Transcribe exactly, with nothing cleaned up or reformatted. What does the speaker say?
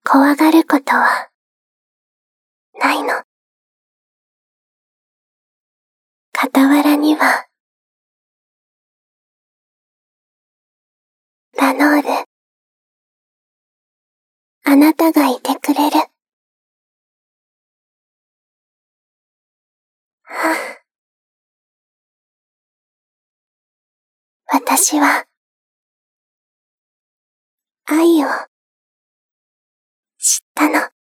怖がることはないの。傍らにはラノール、あなたがいてくれる。はあ、私は愛を知ったの。